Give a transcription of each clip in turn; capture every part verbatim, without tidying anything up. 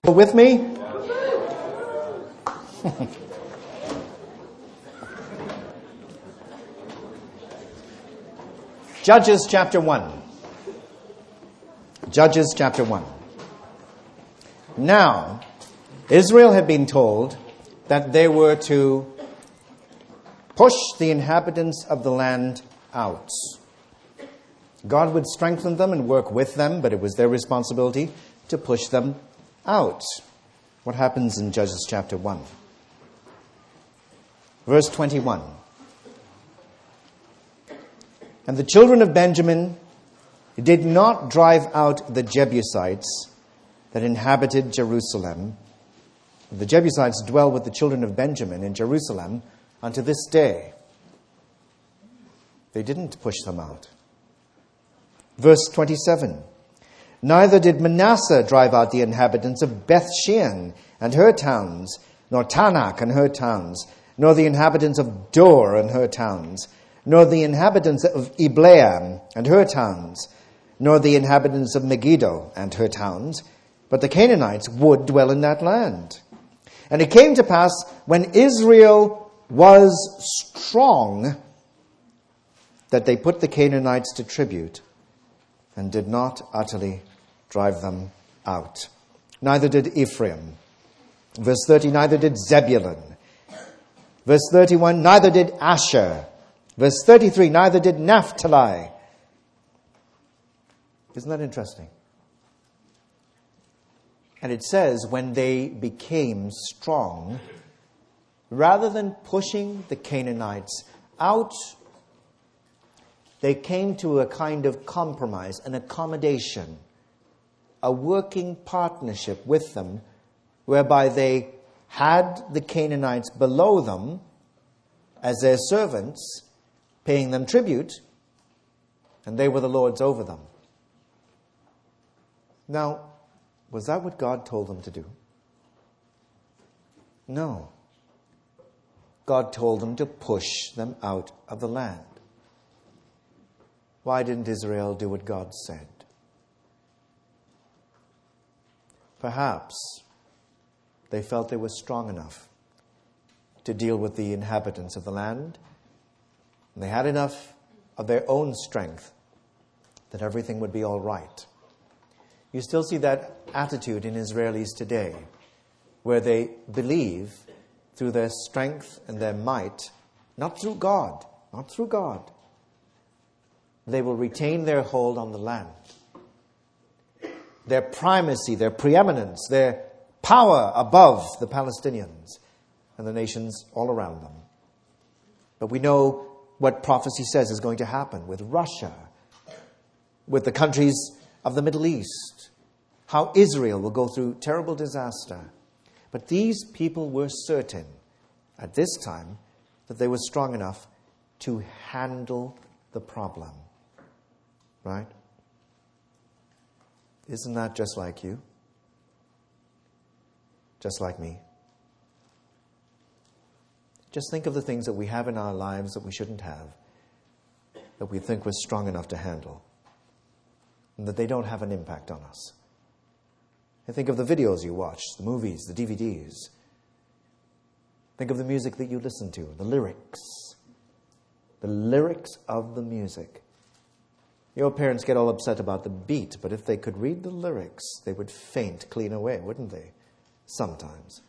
With me? Judges chapter one. Judges chapter one. Now, Israel had been told that they were to push the inhabitants of the land out. God would strengthen them and work with them, but it was their responsibility to push them out. What happens in Judges chapter one? Verse twenty-one. And the children of Benjamin did not drive out the Jebusites that inhabited Jerusalem. The Jebusites dwell with the children of Benjamin in Jerusalem unto this day. They didn't push them out. Verse twenty-seven. Neither did Manasseh drive out the inhabitants of Beth-shean and her towns, nor Tanakh and her towns, nor the inhabitants of Dor and her towns, nor the inhabitants of Ibleam and her towns, nor the inhabitants of Megiddo and her towns, but the Canaanites would dwell in that land. And it came to pass, when Israel was strong, that they put the Canaanites to tribute, and did not utterly drive them out. Neither did Ephraim. Verse thirty, neither did Zebulun. Verse thirty-one, neither did Asher. Verse thirty-three, neither did Naphtali. Isn't that interesting? And it says, when they became strong, rather than pushing the Canaanites out, they came to a kind of compromise, an accommodation, a working partnership with them, whereby they had the Canaanites below them as their servants, paying them tribute, and they were the lords over them. Now, was that what God told them to do? No. God told them to push them out of the land. Why didn't Israel do what God said? Perhaps they felt they were strong enough to deal with the inhabitants of the land. And they had enough of their own strength that everything would be all right. You still see that attitude in Israelis today, where they believe through their strength and their might, not through God, not through God, they will retain their hold on the land. Their primacy, their preeminence, their power above the Palestinians and the nations all around them. But we know what prophecy says is going to happen with Russia, with the countries of the Middle East, how Israel will go through terrible disaster. But these people were certain at this time that they were strong enough to handle the problem. Right? Isn't that just like you? Just like me? Just think of the things that we have in our lives that we shouldn't have, that we think we're strong enough to handle, and that they don't have an impact on us. And think of the videos you watch, the movies, the D V Ds. Think of the music that you listen to, the lyrics. The lyrics of the music. Your parents get all upset about the beat, but if they could read the lyrics, they would faint clean away, wouldn't they? Sometimes.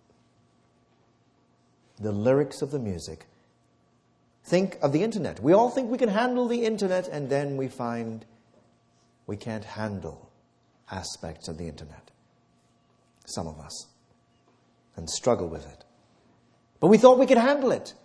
The lyrics of the music. Think of the internet. We all think we can handle the internet, and then we find we can't handle aspects of the internet. Some of us. And struggle with it. But we thought we could handle it.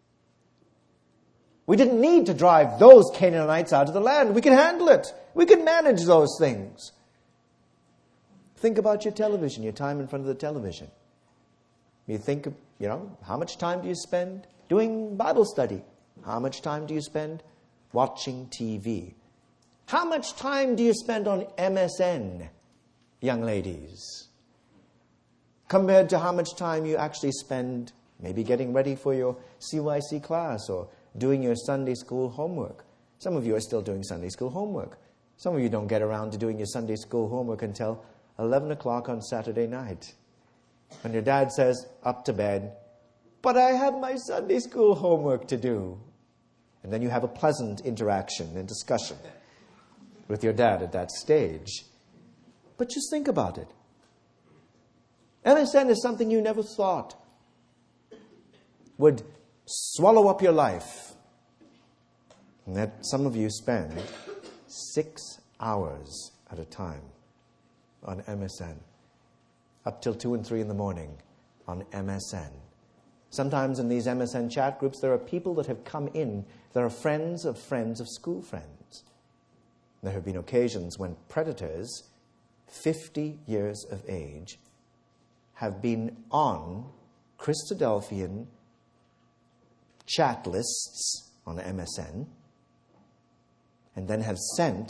We didn't need to drive those Canaanites out of the land. We could handle it. We could manage those things. Think about your television, your time in front of the television. You think, you know, how much time do you spend doing Bible study? How much time do you spend watching T V? How much time do you spend on M S N, young ladies? Compared to how much time you actually spend maybe getting ready for your C Y C class or doing your Sunday school homework. Some of you are still doing Sunday school homework. Some of you don't get around to doing your Sunday school homework until eleven o'clock on Saturday night. When your dad says, up to bed, but I have my Sunday school homework to do. And then you have a pleasant interaction and discussion with your dad at that stage. But just think about it. M S N is something you never thought would swallow up your life. And that some of you spend six hours at a time on M S N. Up till two and three in the morning on M S N. Sometimes in these M S N chat groups, there are people that have come in. There are friends of friends of school friends. There have been occasions when predators, fifty years of age, have been on Christadelphian chat lists on M S N and then have sent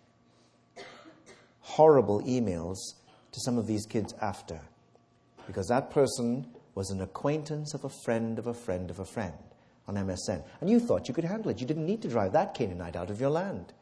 horrible emails to some of these kids after, because that person was an acquaintance of a friend of a friend of a friend on M S N. And you thought you could handle it. You didn't need to drive that Canaanite out of your land.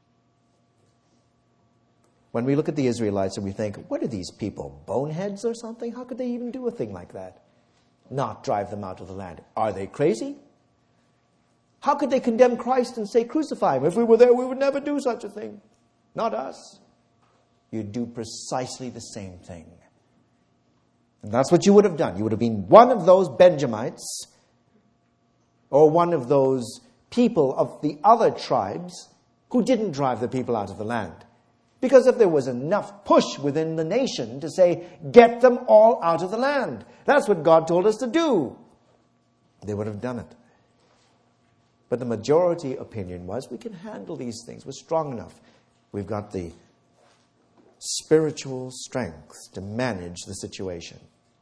When we look at the Israelites and we think, what are these people, boneheads or something? How could they even do a thing like that? Not drive them out of the land. Are they crazy? How could they condemn Christ and say, crucify him? If we were there, we would never do such a thing. Not us. You'd do precisely the same thing. And that's what you would have done. You would have been one of those Benjamites or one of those people of the other tribes who didn't drive the people out of the land. Because if there was enough push within the nation to say, get them all out of the land. That's what God told us to do. They would have done it. But the majority opinion was, we can handle these things. We're strong enough. We've got the spiritual strength to manage the situation.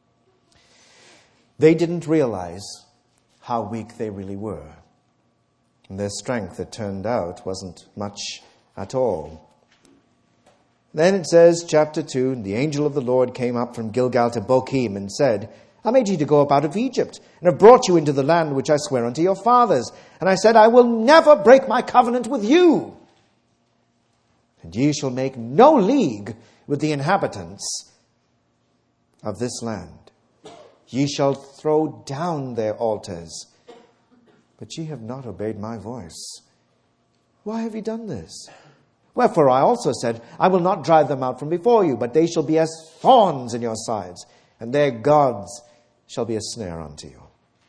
They didn't realize how weak they really were. And their strength, it turned out, wasn't much at all. Then it says, chapter two, the angel of the Lord came up from Gilgal to Bochim and said, I made you to go up out of Egypt, and have brought you into the land which I swear unto your fathers. And I said, I will never break my covenant with you. And ye shall make no league with the inhabitants of this land. Ye shall throw down their altars. But ye have not obeyed my voice. Why have ye done this? Wherefore I also said, I will not drive them out from before you, but they shall be as thorns in your sides, and their gods shall be a snare unto you.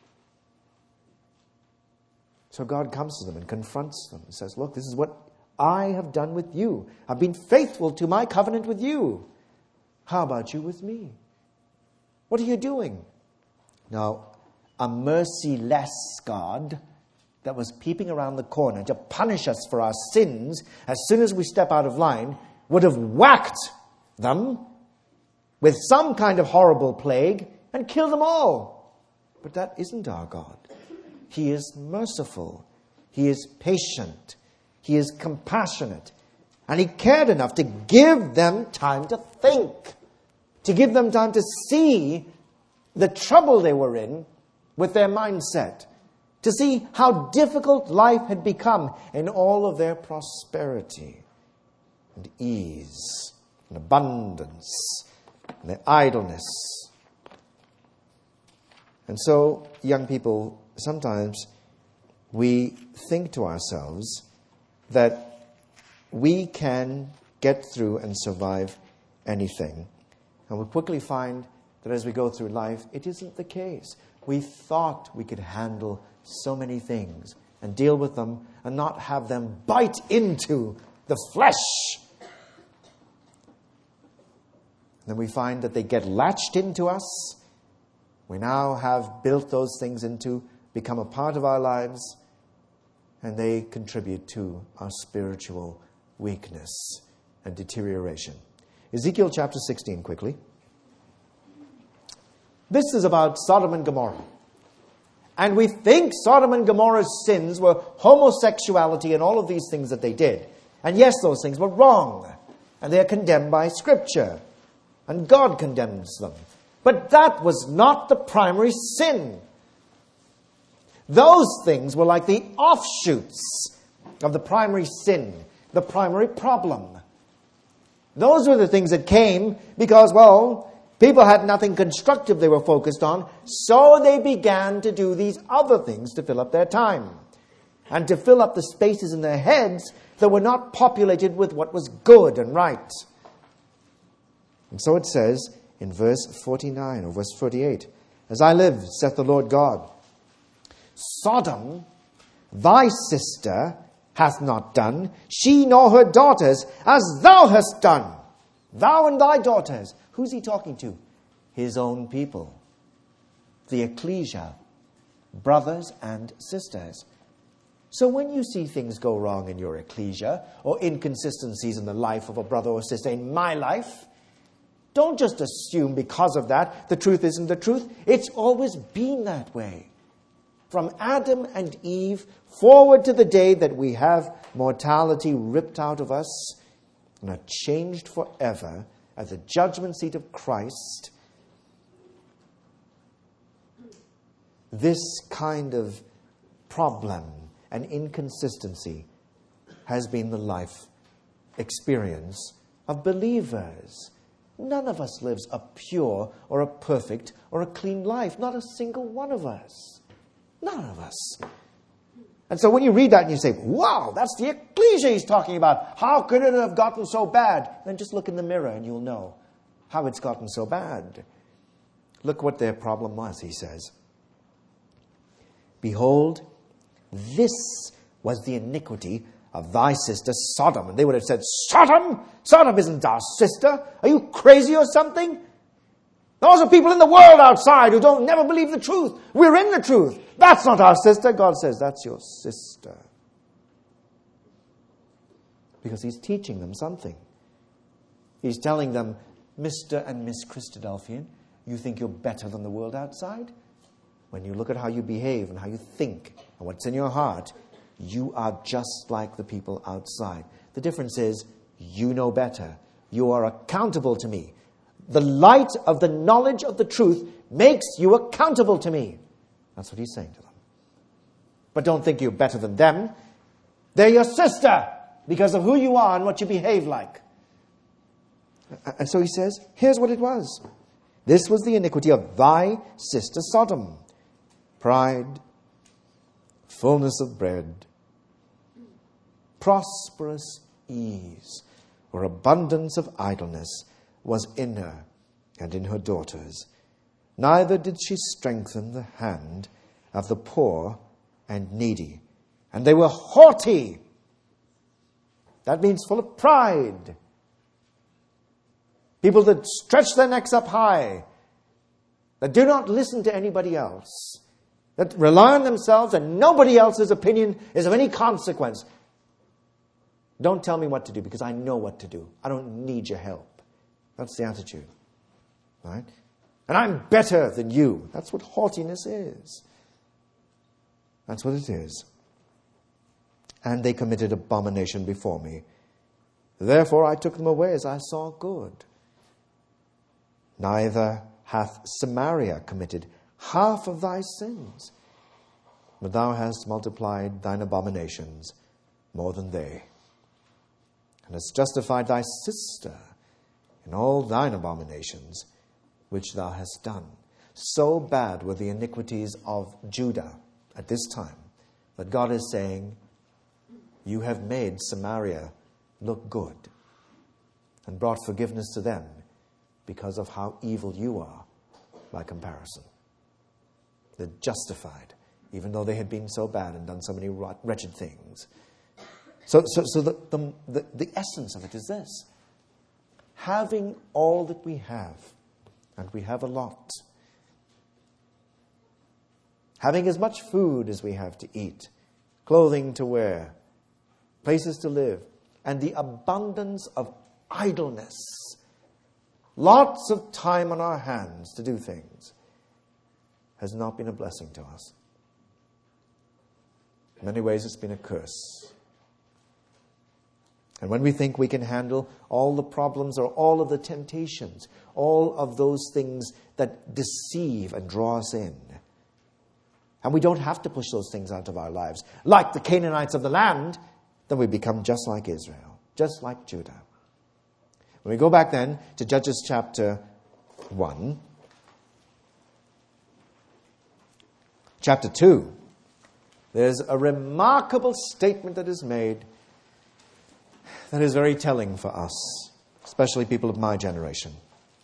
So God comes to them and confronts them and says, look, this is what I have done with you. I've been faithful to my covenant with you. How about you with me? What are you doing? Now, a merciless God that was peeping around the corner to punish us for our sins as soon as we step out of line would have whacked them with some kind of horrible plague and killed them all. But that isn't our God. He is merciful. He is patient. He is compassionate. And he cared enough to give them time to think, to give them time to see the trouble they were in with their mindset, to see how difficult life had become in all of their prosperity and ease and abundance and their idleness. And so, young people, sometimes we think to ourselves that we can get through and survive anything. And we quickly find that as we go through life, it isn't the case. We thought we could handle so many things and deal with them and not have them bite into the flesh. And then we find that they get latched into us. We now have built those things into, become a part of our lives, and they contribute to our spiritual weakness and deterioration. Ezekiel chapter sixteen, quickly. This is about Sodom and Gomorrah. And we think Sodom and Gomorrah's sins were homosexuality and all of these things that they did. And yes, those things were wrong. And they are condemned by Scripture. And God condemns them. But that was not the primary sin. Those things were like the offshoots of the primary sin, the primary problem. Those were the things that came because, well, people had nothing constructive they were focused on, so they began to do these other things to fill up their time and to fill up the spaces in their heads that were not populated with what was good and right. And so it says in verse forty-nine or verse forty-eight, "As I live, saith the Lord God, Sodom, thy sister, hath not done, she nor her daughters, as thou hast done, thou and thy daughters." Who's he talking to? His own people. The ecclesia, brothers and sisters. So when you see things go wrong in your ecclesia, or inconsistencies in the life of a brother or sister, in my life, don't just assume because of that the truth isn't the truth. It's always been that way. From Adam and Eve forward to the day that we have mortality ripped out of us and are changed forever at the judgment seat of Christ, this kind of problem and inconsistency has been the life experience of believers. None of us lives a pure or a perfect or a clean life. Not a single one of us. None of us. And so when you read that and you say, wow, that's the ecclesia he's talking about. How could it have gotten so bad? Then just look in the mirror and you'll know how it's gotten so bad. Look what their problem was, he says. "Behold, this was the iniquity of thy sister Sodom." And they would have said, Sodom? Sodom isn't our sister. Are you crazy or something? Those are people in the world outside who don't never believe the truth. We're in the truth. That's not our sister. God says, that's your sister. Because he's teaching them something. He's telling them, Mister and Miss Christadelphian, you think you're better than the world outside? When you look at how you behave and how you think and what's in your heart, you are just like the people outside. The difference is, you know better. You are accountable to me. The light of the knowledge of the truth makes you accountable to me. That's what he's saying to them. But don't think you're better than them. They're your sister because of who you are and what you behave like. And so he says, here's what it was. This was the iniquity of thy sister Sodom. Pride, fullness of bread, prosperous ease, or abundance of idleness was in her and in her daughters. Neither did she strengthen the hand of the poor and needy. And they were haughty. That means full of pride. People that stretch their necks up high, that do not listen to anybody else, that rely on themselves and nobody else's opinion is of any consequence. Don't tell me what to do because I know what to do. I don't need your help. That's the attitude. Right? And I'm better than you. That's what haughtiness is. That's what it is. And they committed abomination before me. Therefore I took them away as I saw good. Neither hath Samaria committed half of thy sins, but thou hast multiplied thine abominations more than they, and hast justified thy sister in all thine abominations which thou hast done. So bad were the iniquities of Judah at this time that God is saying, you have made Samaria look good and brought forgiveness to them because of how evil you are by comparison. They're justified, even though they had been so bad and done so many wretched things. So, so, so the, the, the, the essence of it is this. Having all that we have, and we have a lot, having as much food as we have to eat, clothing to wear, places to live, and the abundance of idleness, lots of time on our hands to do things, has not been a blessing to us. In many ways, it's been a curse. And when we think we can handle all the problems or all of the temptations, all of those things that deceive and draw us in, and we don't have to push those things out of our lives, like the Canaanites of the land, then we become just like Israel, just like Judah. When we go back then to Judges chapter one, chapter two, there's a remarkable statement that is made that is very telling for us, especially people of my generation.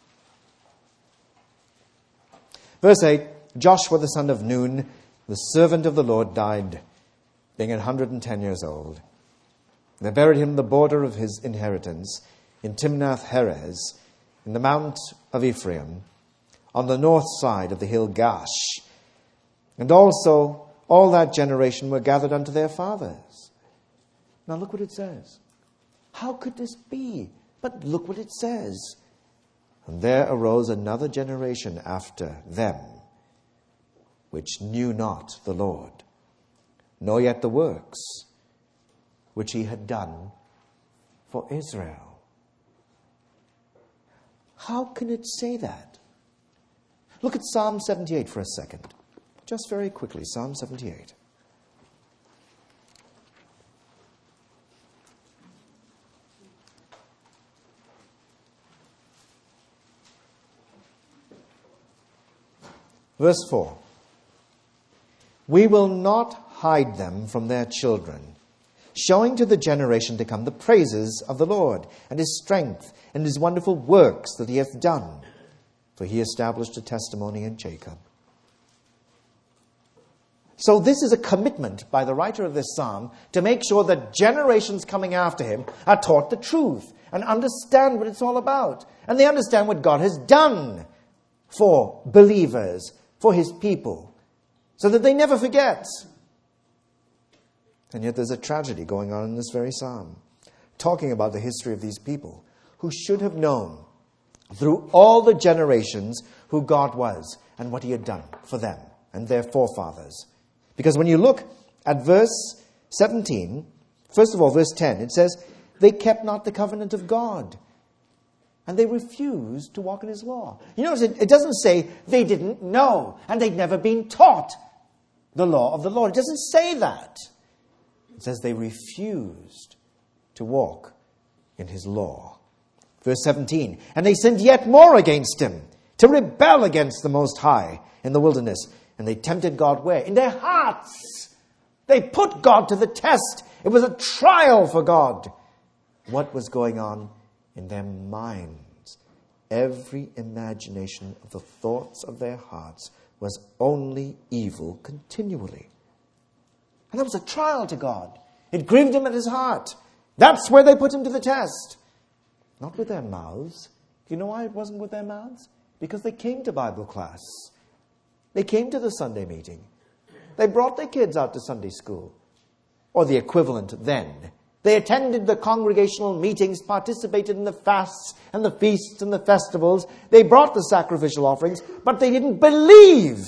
Verse eight, Joshua the son of Nun, the servant of the Lord, died, being one hundred ten years old. They buried him in the border of his inheritance in Timnath-Heres, in the mount of Ephraim, on the north side of the hill Gash. And also all that generation were gathered unto their fathers. Now look what it says. How could this be? But look what it says. And there arose another generation after them, which knew not the Lord, nor yet the works which he had done for Israel. How can it say that? Look at Psalm seventy-eight for a second. Just very quickly, Psalm seventy-eight. Verse four. We will not hide them from their children, showing to the generation to come the praises of the Lord, and his strength, and his wonderful works that he hath done. For he established a testimony in Jacob. So this is a commitment by the writer of this psalm to make sure that generations coming after him are taught the truth and understand what it's all about. And they understand what God has done for believers, for his people, so that they never forget. And yet there's a tragedy going on in this very psalm, talking about the history of these people who should have known through all the generations who God was and what he had done for them and their forefathers. Because when you look at verse seventeen, first of all, verse ten, it says, they kept not the covenant of God, and they refused to walk in his law. You notice it, it doesn't say they didn't know and they'd never been taught the law of the Lord. It doesn't say that. It says they refused to walk in his law. Verse seventeen, and they sinned yet more against him, to rebel against the Most High in the wilderness. And they tempted God where? In their hearts. They put God to the test. It was a trial for God. What was going on in their minds? Every imagination of the thoughts of their hearts was only evil continually. And that was a trial to God. It grieved him at his heart. That's where they put him to the test. Not with their mouths. Do you know why it wasn't with their mouths? Because they came to Bible class. They came to the Sunday meeting. They brought their kids out to Sunday school, or the equivalent then. They attended the congregational meetings, participated in the fasts and the feasts and the festivals. They brought the sacrificial offerings, but they didn't believe.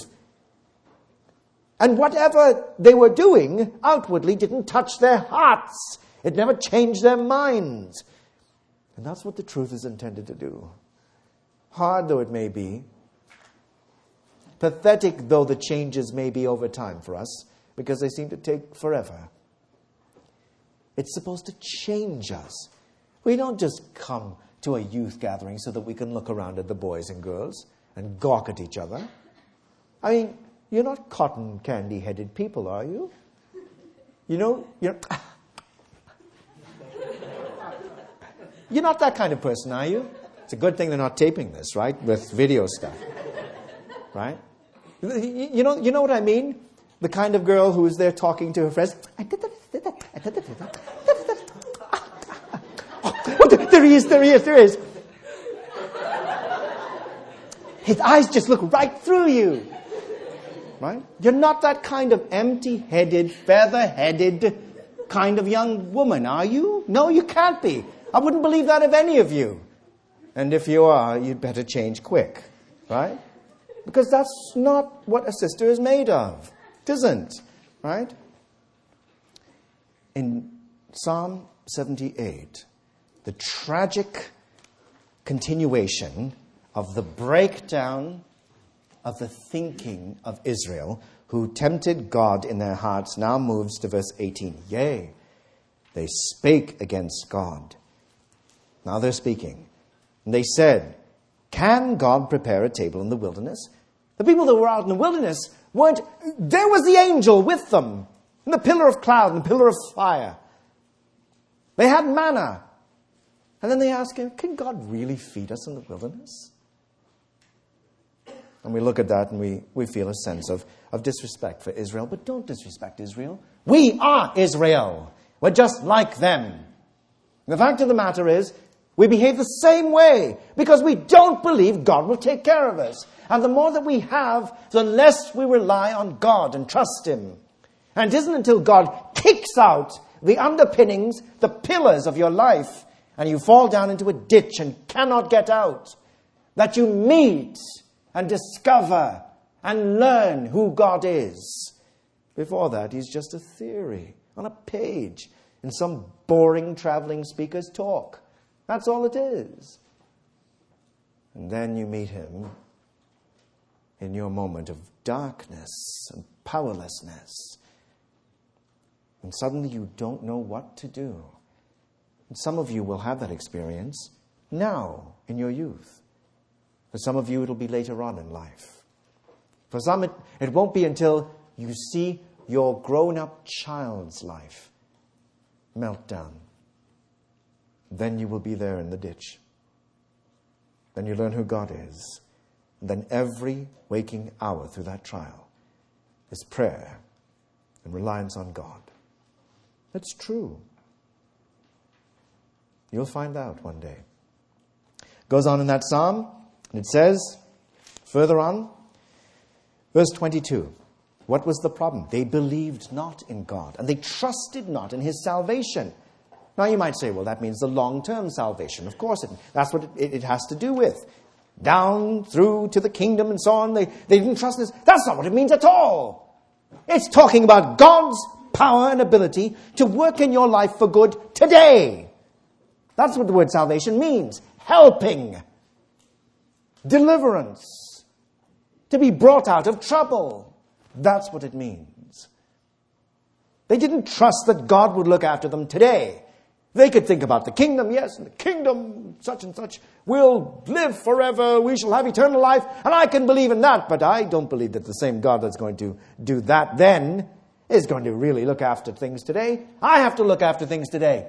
And whatever they were doing outwardly didn't touch their hearts. It never changed their minds. And that's what the truth is intended to do. Hard though it may be, pathetic though the changes may be over time for us, because they seem to take forever, it's supposed to change us. We don't just come to a youth gathering so that we can look around at the boys and girls and gawk at each other. I mean, you're not cotton candy-headed people, are you? You know, you're... You're not that kind of person, are you? It's a good thing they're not taping this, right? With video stuff. Right? You know, you know what I mean? The kind of girl who is there talking to her friends. Oh, there he is, there he is, there he is. His eyes just look right through you. Right? You're not that kind of empty-headed, feather-headed kind of young woman, are you? No, you can't be. I wouldn't believe that of any of you. And if you are, you'd better change quick. Right? Because that's not what a sister is made of. It isn't. Right? In Psalm seventy-eight, the tragic continuation of the breakdown of the thinking of Israel, who tempted God in their hearts, now moves to verse eighteen. Yea, they spake against God. Now they're speaking. And they said, can God prepare a table in the wilderness? The people that were out in the wilderness weren't, there was the angel with them, and the pillar of cloud and the pillar of fire. They had manna. And then they ask him, can God really feed us in the wilderness? And we look at that and we, we feel a sense of, of disrespect for Israel. But don't disrespect Israel. We are Israel. We're just like them. The fact of the matter is, we behave the same way because we don't believe God will take care of us. And the more that we have, the less we rely on God and trust Him. And it isn't until God kicks out the underpinnings, the pillars of your life, and you fall down into a ditch and cannot get out, that you meet and discover and learn who God is. Before that, He's just a theory on a page in some boring traveling speaker's talk. That's all it is. And then you meet Him in your moment of darkness and powerlessness. And suddenly you don't know what to do. And some of you will have that experience now in your youth. For some of you, it'll be later on in life. For some, it, it won't be until you see your grown-up child's life melt down. Then you will be there in the ditch. Then you learn who God is. And then every waking hour through that trial is prayer and reliance on God. That's true. You'll find out one day. Goes on in that psalm, and it says, further on, verse twenty-two, what was the problem? They believed not in God, and they trusted not in His salvation. Now you might say, well, that means the long-term salvation. Of course, it, that's what it, it has to do with. Down, through, to the kingdom, and so on. They, they didn't trust this. That's not what it means at all. It's talking about God's power and ability to work in your life for good today. That's what the word salvation means. Helping. Deliverance. To be brought out of trouble. That's what it means. They didn't trust that God would look after them today. They could think about the kingdom, yes, and the kingdom, such and such, will live forever, we shall have eternal life, and I can believe in that, but I don't believe that the same God that's going to do that then is going to really look after things today. I have to look after things today.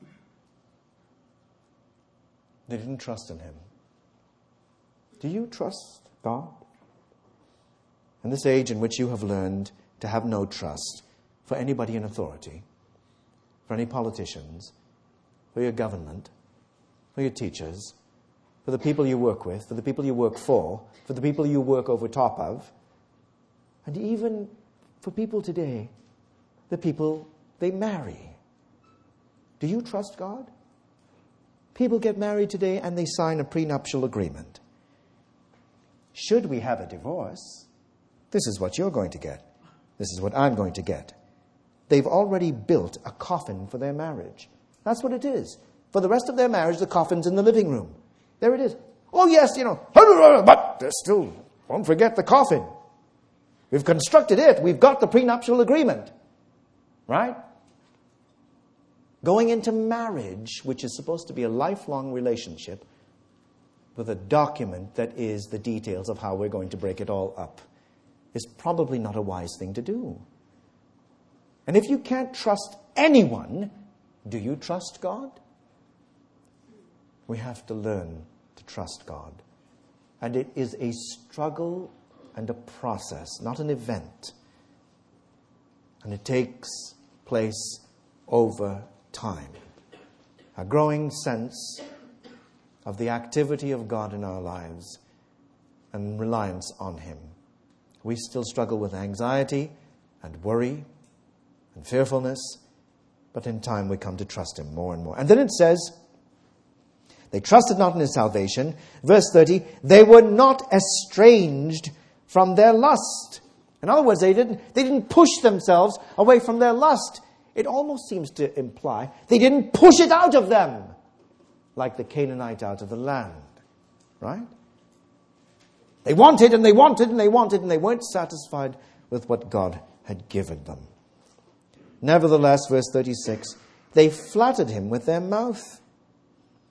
They didn't trust in Him. Do you trust God? In this age in which you have learned to have no trust for anybody in authority, for any politicians, for your government, for your teachers, for the people you work with, for the people you work for, for the people you work over top of, and even for people today, the people they marry. Do you trust God? People get married today and they sign a prenuptial agreement. Should we have a divorce, this is what you're going to get. This is what I'm going to get. They've already built a coffin for their marriage. That's what it is. For the rest of their marriage, the coffin's in the living room. There it is. Oh, yes, you know, but there's still, don't forget the coffin. We've constructed it. We've got the prenuptial agreement. Right? Going into marriage, which is supposed to be a lifelong relationship, with a document that is the details of how we're going to break it all up, is probably not a wise thing to do. And if you can't trust anyone, do you trust God? We have to learn to trust God. And it is a struggle and a process, not an event. And it takes place over time. A growing sense of the activity of God in our lives and reliance on Him. We still struggle with anxiety and worry and fearfulness, but in time we come to trust Him more and more. And then it says, they trusted not in His salvation. Verse thirty, they were not estranged from their lust. In other words, they didn't, they didn't push themselves away from their lust. It almost seems to imply they didn't push it out of them, like the Canaanite out of the land. Right? They wanted and they wanted and they wanted and they weren't satisfied with what God had given them. Nevertheless, verse thirty-six, they flattered Him with their mouth.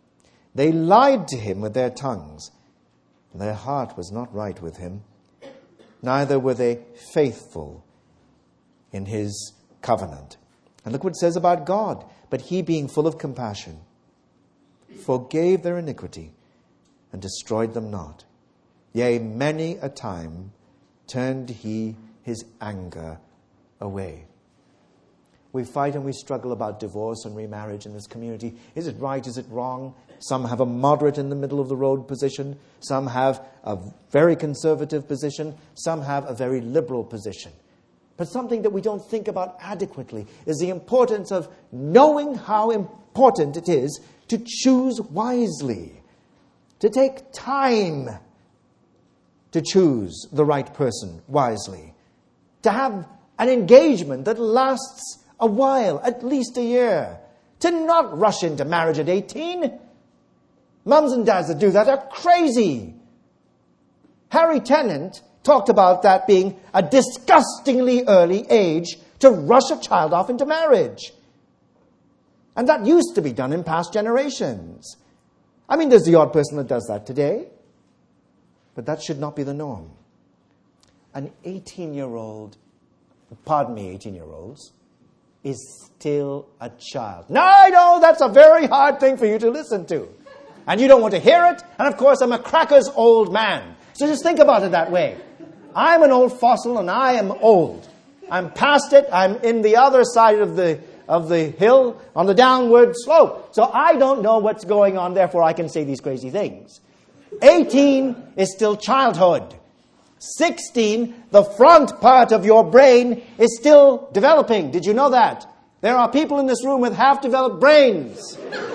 They lied to him with their tongues, and their heart was not right with him. Neither were they faithful in his covenant. And look what it says about God. But he, being full of compassion, forgave their iniquity and destroyed them not. Yea, many a time turned he his anger away. We fight and we struggle about divorce and remarriage in this community. Is it right? Is it wrong? Some have a moderate in the middle of the road position. Some have a very conservative position. Some have a very liberal position. But something that we don't think about adequately is the importance of knowing how important it is to choose wisely, to take time to choose the right person wisely, to have an engagement that lasts a while, at least a year, to not rush into marriage at eighteen. Mums and dads that do that are crazy. Harry Tennant talked about that being a disgustingly early age to rush a child off into marriage. And that used to be done in past generations. I mean, there's the odd person that does that today, but that should not be the norm. An eighteen-year-old, pardon me, eighteen-year-olds, is still a child. Now, I know that's a very hard thing for you to listen to. And you don't want to hear it. And of course, I'm a cracker's old man. So just think about it that way. I'm an old fossil and I am old. I'm past it. I'm in the other side of the of the hill on the downward slope. So I don't know what's going on. Therefore, I can say these crazy things. eighteen is still childhood. sixteen, the front part of your brain is still developing. Did you know that? There are people in this room with half-developed brains.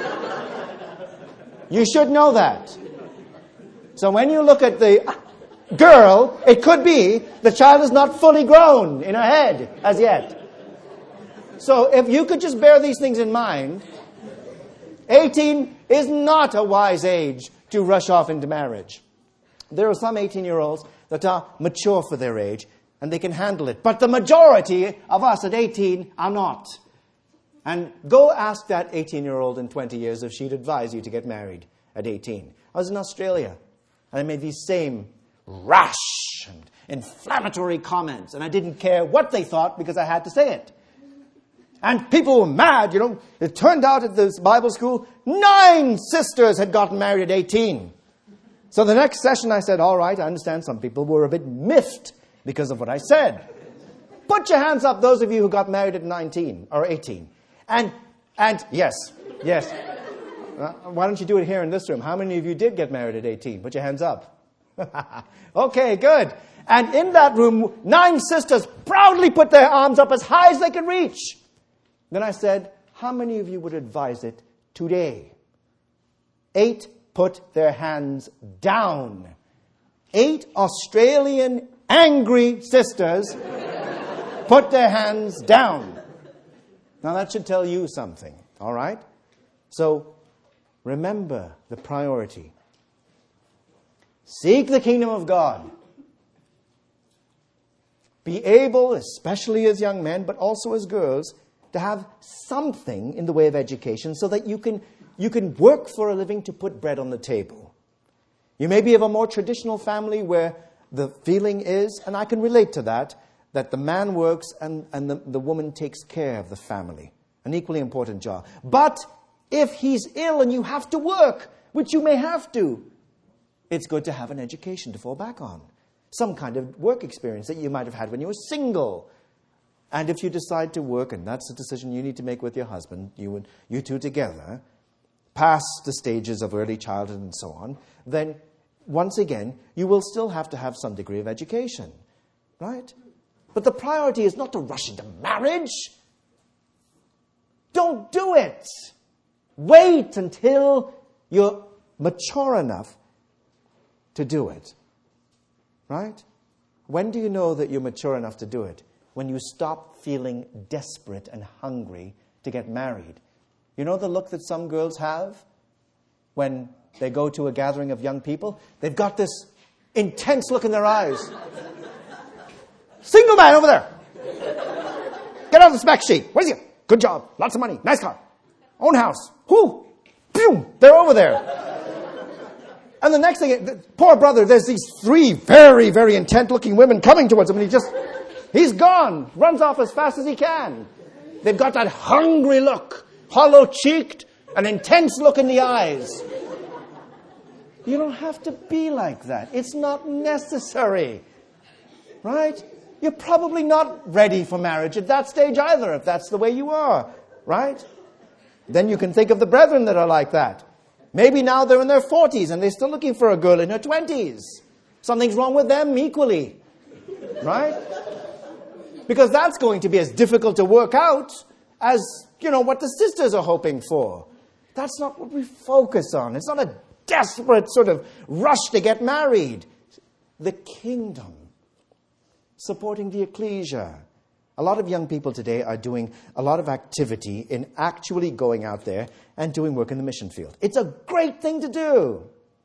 You should know that. So when you look at the girl, it could be the child is not fully grown in her head as yet. So if you could just bear these things in mind, eighteen is not a wise age to rush off into marriage. There are some eighteen-year-olds that are mature for their age, and they can handle it. But the majority of us at eighteen are not. And go ask that eighteen-year-old in twenty years if she'd advise you to get married at eighteen. I was in Australia, and I made these same rash and inflammatory comments, and I didn't care what they thought because I had to say it. And people were mad, you know. It turned out at this Bible school, nine sisters had gotten married at eighteen. So the next session I said, all right, I understand some people were a bit miffed because of what I said. Put your hands up, those of you who got married at nineteen or eighteen. And, and yes, yes. Uh, why don't you do it here in this room? How many of you did get married at eighteen? Put your hands up. Okay, good. And in that room, nine sisters proudly put their arms up as high as they could reach. Then I said, how many of you would advise it today? Eight put their hands down. Eight Australian angry sisters put their hands down. Now that should tell you something, all right? So remember the priority. Seek the kingdom of God. Be able, especially as young men, but also as girls, to have something in the way of education so that you can you can work for a living to put bread on the table. You may be of a more traditional family where the feeling is, and I can relate to that, that the man works and, and the, the woman takes care of the family. An equally important job. But if he's ill and you have to work, which you may have to, it's good to have an education to fall back on. Some kind of work experience that you might have had when you were single. And if you decide to work, and that's a decision you need to make with your husband, you and you two together, past the stages of early childhood and so on, then once again, you will still have to have some degree of education, right? But the priority is not to rush into marriage. Don't do it. Wait until you're mature enough to do it, right? When do you know that you're mature enough to do it? When you stop feeling desperate and hungry to get married. You know the look that some girls have when they go to a gathering of young people? They've got this intense look in their eyes. Single man over there. Get out of the spec sheet. What is it? Good job. Lots of money. Nice car. Own house. Whoo. Boom! They're over there. And the next thing, the poor brother, there's these three very, very intent-looking women coming towards him, and he just, he's gone, runs off as fast as he can. They've got that hungry look, hollow-cheeked, an intense look in the eyes. You don't have to be like that. It's not necessary. Right? You're probably not ready for marriage at that stage either, if that's the way you are. Right? Then you can think of the brethren that are like that. Maybe now they're in their forties and they're still looking for a girl in her twenties. Something's wrong with them equally. Right? Because that's going to be as difficult to work out as, you know, what the sisters are hoping for. That's not what we focus on. It's not a desperate sort of rush to get married. The kingdom. Supporting the ecclesia. A lot of young people today are doing a lot of activity in actually going out there and doing work in the mission field. It's a great thing to do.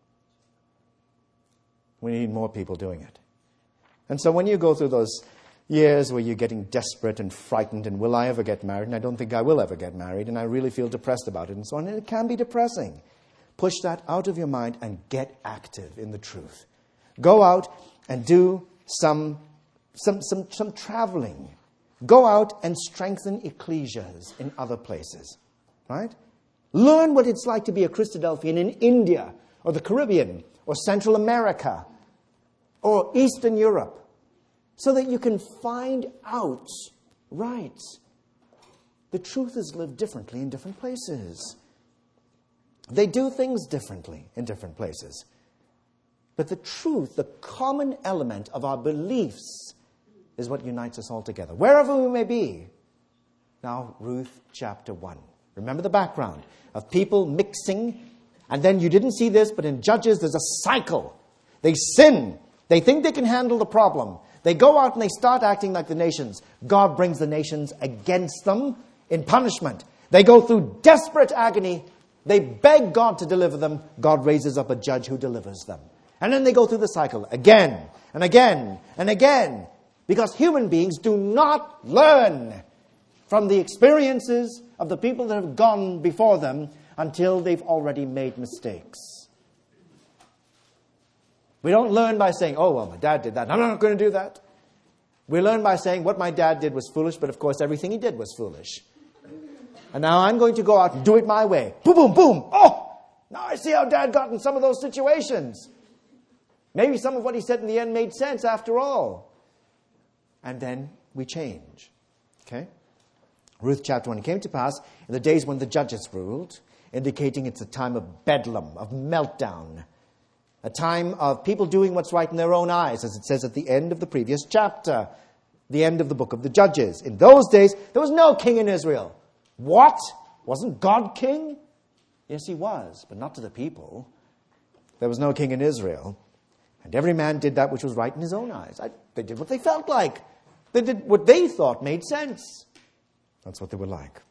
We need more people doing it. And so when you go through those years where you're getting desperate and frightened and will I ever get married, and I don't think I will ever get married, and I really feel depressed about it and so on, and it can be depressing. Push that out of your mind and get active in the truth. Go out and do some, some, some, some traveling. Go out and strengthen ecclesias in other places. Right? Learn what it's like to be a Christadelphian in India or the Caribbean or Central America or Eastern Europe so that you can find out, right, the truth is lived differently in different places. They do things differently in different places. But the truth, the common element of our beliefs is what unites us all together, wherever we may be. Now, Ruth chapter one. Remember the background of people mixing. And then you didn't see this, but in Judges there's a cycle. They sin. They think they can handle the problem. They go out and they start acting like the nations. God brings the nations against them in punishment. They go through desperate agony. They beg God to deliver them. God raises up a judge who delivers them. And then they go through the cycle again and again and again. Because human beings do not learn from the experiences of the people that have gone before them until they've already made mistakes. We don't learn by saying, oh, well, my dad did that. I'm not going to do that. We learn by saying what my dad did was foolish, but of course everything he did was foolish. And now I'm going to go out and do it my way. Boom, boom, boom. Oh, now I see how Dad got in some of those situations. Maybe some of what he said in the end made sense after all. And then we change. Okay? Ruth chapter one. It came to pass in the days when the judges ruled, indicating it's a time of bedlam, of meltdown. A time of people doing what's right in their own eyes, as it says at the end of the previous chapter. The end of the book of the Judges. In those days, there was no king in Israel. What? Wasn't God king? Yes, he was, but not to the people. There was no king in Israel. And every man did that which was right in his own eyes. I, they did what they felt like. They did what they thought made sense. That's what they were like.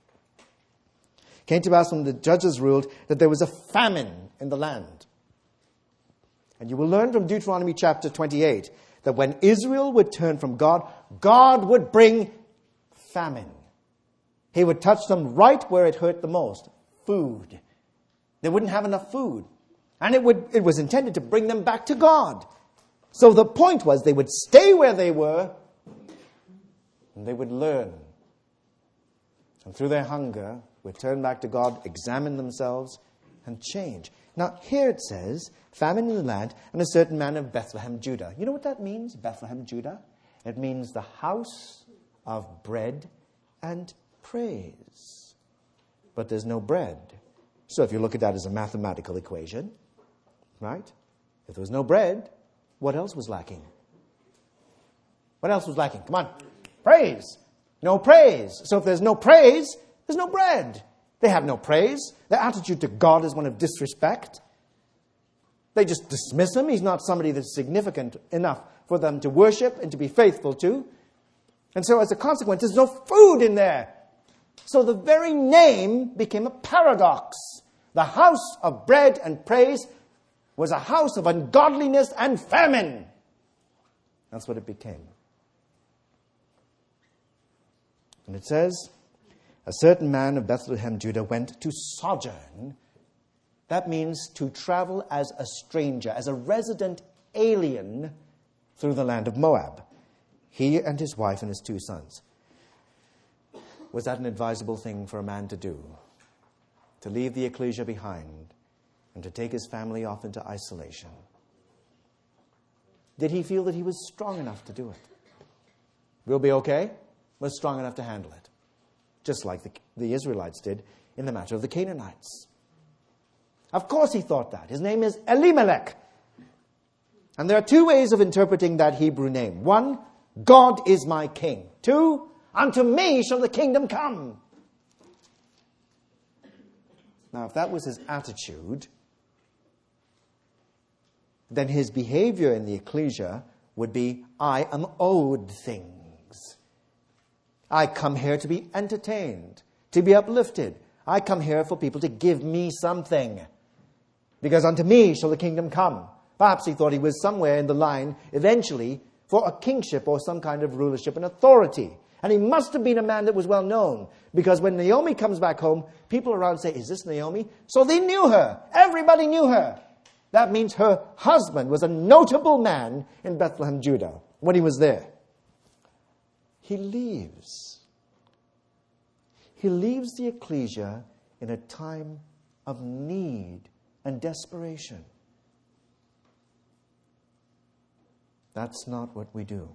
It came to pass when the judges ruled that there was a famine in the land. And you will learn from Deuteronomy chapter twenty-eight that when Israel would turn from God, God would bring famine. He would touch them right where it hurt the most. Food. They wouldn't have enough food. And it would it was intended to bring them back to God. So the point was they would stay where they were and they would learn. And through their hunger, would turn back to God, examine themselves, and change. Now, here it says, famine in the land, and a certain man of Bethlehem, Judah. You know what that means, Bethlehem, Judah? It means the house of bread and praise. But there's no bread. So if you look at that as a mathematical equation, right? If there was no bread, what else was lacking? What else was lacking? Come on. Praise. No praise. So if there's no praise, there's no bread. They have no praise. Their attitude to God is one of disrespect. They just dismiss him. He's not somebody that's significant enough for them to worship and to be faithful to. And so as a consequence, there's no food in there. So the very name became a paradox. The house of bread and praise was a house of ungodliness and famine. That's what it became. And it says, a certain man of Bethlehem, Judah, went to sojourn That means to travel as a stranger, as a resident alien through the land of Moab. He and his wife and his two sons. Was that an advisable thing for a man to do? To leave the ecclesia behind and to take his family off into isolation? Did he feel that he was strong enough to do it? We'll be okay. We're strong enough to handle it. Just like the, the Israelites did in the matter of the Canaanites. Of course he thought that. His name is Elimelech. And there are two ways of interpreting that Hebrew name. One, God is my king. Two, unto me shall the kingdom come. Now, if that was his attitude, then his behavior in the ecclesia would be, I am owed things. I come here to be entertained, to be uplifted. I come here for people to give me something. Because unto me shall the kingdom come. Perhaps he thought he was somewhere in the line, eventually, for a kingship or some kind of rulership and authority. And he must have been a man that was well known. Because when Naomi comes back home, people around say, is this Naomi? So they knew her. Everybody knew her. That means her husband was a notable man in Bethlehem, Judah, when he was there. He leaves. He leaves the ecclesia in a time of need and desperation. That's not what we do.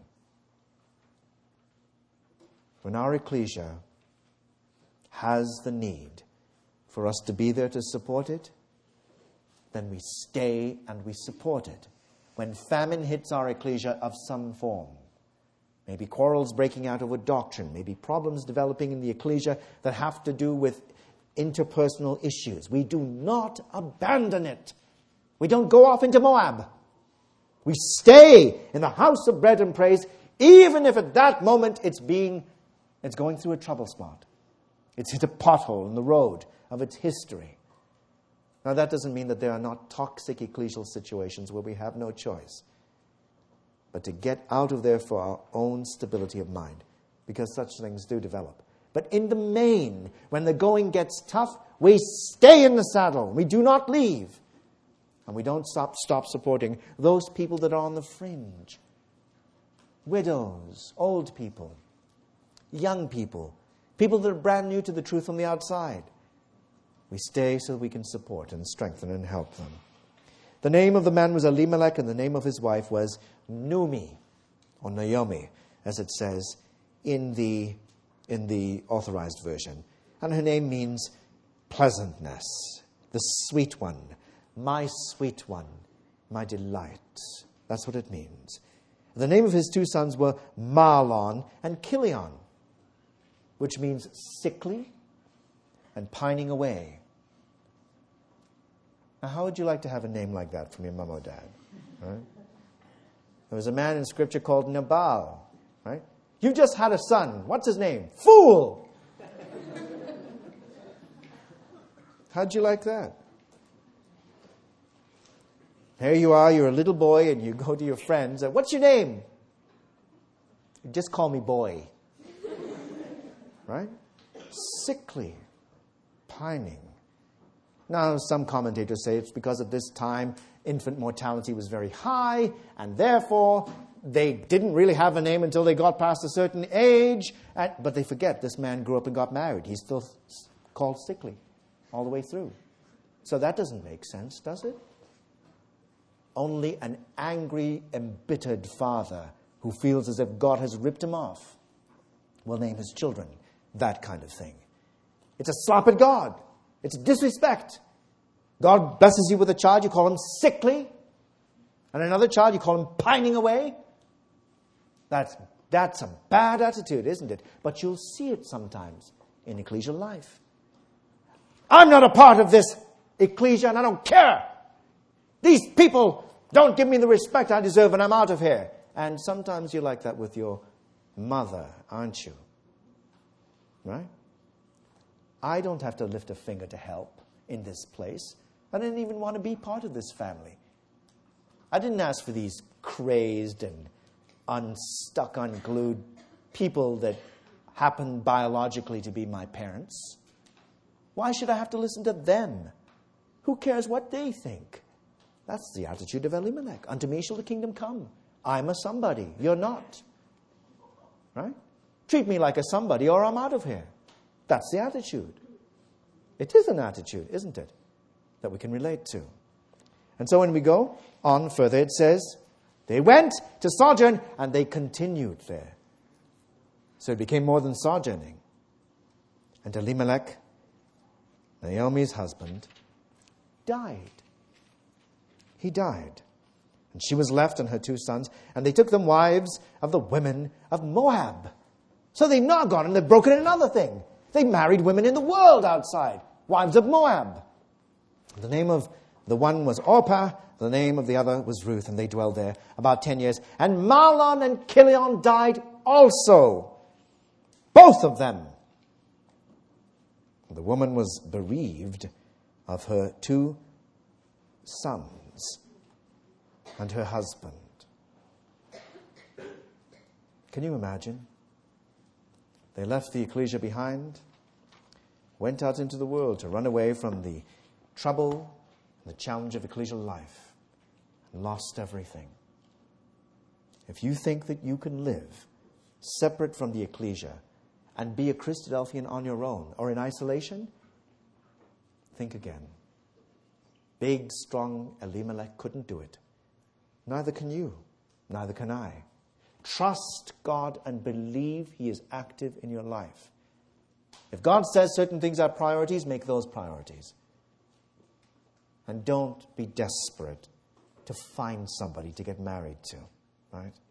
When our ecclesia has the need for us to be there to support it, then we stay and we support it. When famine hits our ecclesia of some form, maybe quarrels breaking out over doctrine, maybe problems developing in the ecclesia that have to do with interpersonal issues, we do not abandon it. We don't go off into Moab. We stay in the house of bread and praise, even if at that moment it's being, it's going through a trouble spot. It's hit a pothole in the road of its history. Now, that doesn't mean that there are not toxic ecclesial situations where we have no choice, but to get out of there for our own stability of mind, because such things do develop. But in the main, when the going gets tough, we stay in the saddle. We do not leave. And we don't stop, stop supporting those people that are on the fringe. Widows, old people, young people, people that are brand new to the truth on the outside. We stay so we can support and strengthen and help them. The name of the man was Elimelech, and the name of his wife was Numi, or Naomi, as it says in the, in the authorized version. And her name means pleasantness, the sweet one, my sweet one, my delight. That's what it means. The name of his two sons were Mahlon and Chilion, which means sickly and pining away. Now, how would you like to have a name like that from your mom or dad? Right? There was a man in Scripture called Nabal. Right? You just had a son. What's his name? Fool! How'd you like that? Here you are, you're a little boy, and you go to your friends. And, what's your name? Just call me boy. Right? Sickly. Pining. Now, some commentators say it's because at this time infant mortality was very high, and therefore they didn't really have a name until they got past a certain age. And, but they forget this man grew up and got married. He's still called sickly all the way through. So that doesn't make sense, does it? Only an angry, embittered father who feels as if God has ripped him off will name his children that kind of thing. It's a slap at God. It's disrespect. God blesses you with a child, you call him sickly. And another child, you call him pining away. That's, that's a bad attitude, isn't it? But you'll see it sometimes in ecclesial life. I'm not a part of this ecclesia and I don't care. These people don't give me the respect I deserve and I'm out of here. And sometimes you're like that with your mother, aren't you? Right? I don't have to lift a finger to help in this place. I didn't even want to be part of this family. I didn't ask for these crazed and unstuck, unglued people that happen biologically to be my parents. Why should I have to listen to them? Who cares what they think? That's the attitude of Elimelech. Unto me shall the kingdom come. I'm a somebody. You're not. Right? Treat me like a somebody or I'm out of here. That's the attitude. It is an attitude, isn't it? That we can relate to. And so when we go on further, it says, they went to sojourn and they continued there. So it became more than sojourning. And Elimelech, Naomi's husband, died. He died. And she was left and her two sons, and they took them wives of the women of Moab. So they've not gone and they've broken another thing. They married women in the world outside, wives of Moab. The name of the one was Orpah, the name of the other was Ruth, and they dwelled there about ten years. And Mahlon and Chilion died also, both of them. The woman was bereaved of her two sons and her husband. Can you imagine? They left the ecclesia behind, went out into the world to run away from the trouble and the challenge of ecclesial life, and lost everything. If you think that you can live separate from the ecclesia and be a Christadelphian on your own or in isolation, think again. Big, strong Elimelech couldn't do it. Neither can you. Neither can I. Trust God and believe He is active in your life. If God says certain things are priorities, make those priorities. And don't be desperate to find somebody to get married to. Right?